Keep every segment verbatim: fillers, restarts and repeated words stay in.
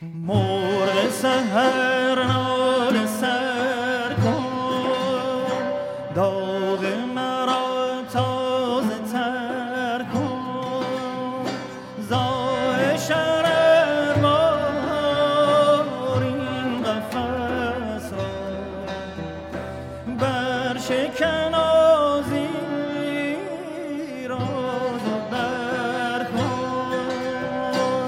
مرغ سحر ناله سر کن، داغ مرا تازه تر کن، زای شرر بار این قفس را بر شکن آزی راز و بر کن.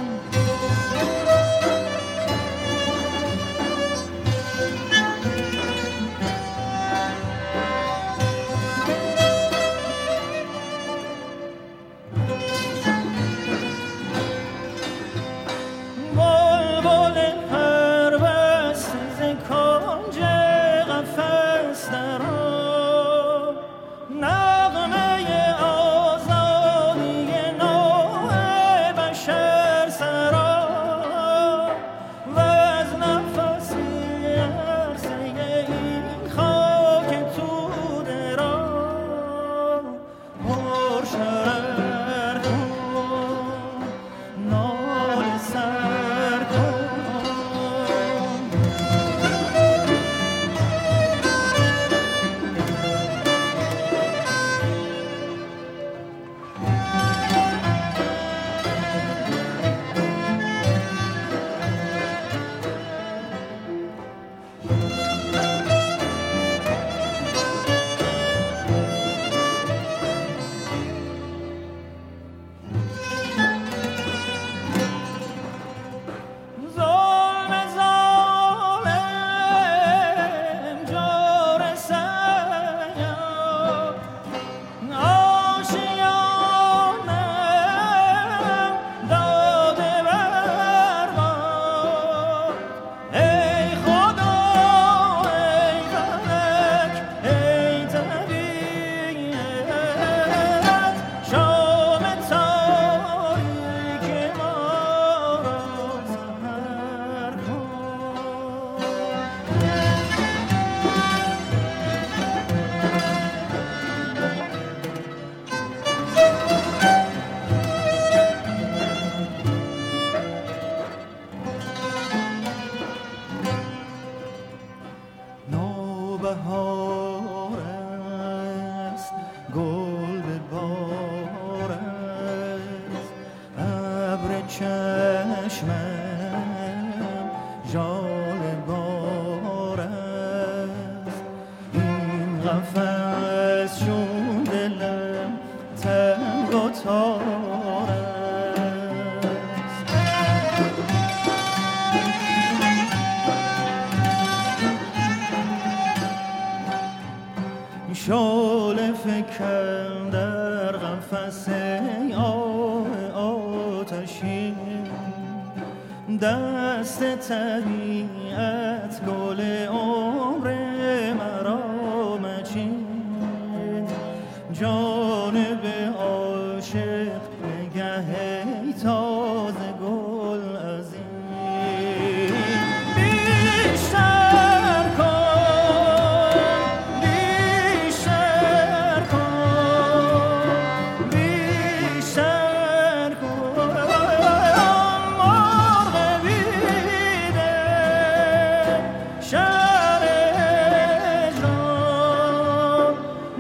بلبل پربسته ز کنج قفس درآ، نغمه آزادی نوع بشر سرا، وز نفسی عرصه این خاک توده را پر شرر کن، ناله سر کن. ظلم ظالم جور سیاد، آشیانم داده برباد. ای خدا ای فلک ای طبیعت، شام تاریک ما را سحر کن. نوبهار است گل به بار است، ابر چشمم ژاله بار است. این قفس چون دلم تنگ و تار است. شعله فکن در قفس آه آتشین، دست طبیعت گل عمر مرا مچین. جانب عاشق نگه تازه گل از این بیشتر کن، بیشتر کن، بیشتر کن. مرغ بیده شهر اجرام،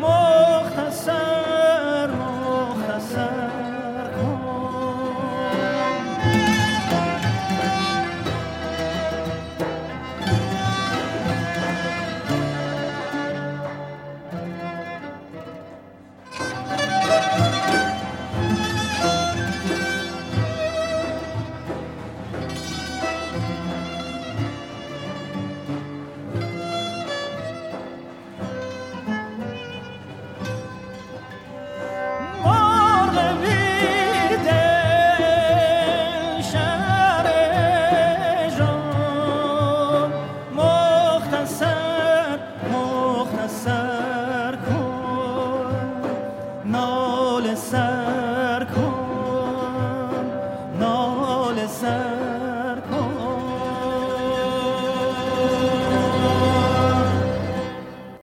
مختصر مختصر کن. مرغ بیده شهر اجرام، مختصر مختصر کن، ناله سر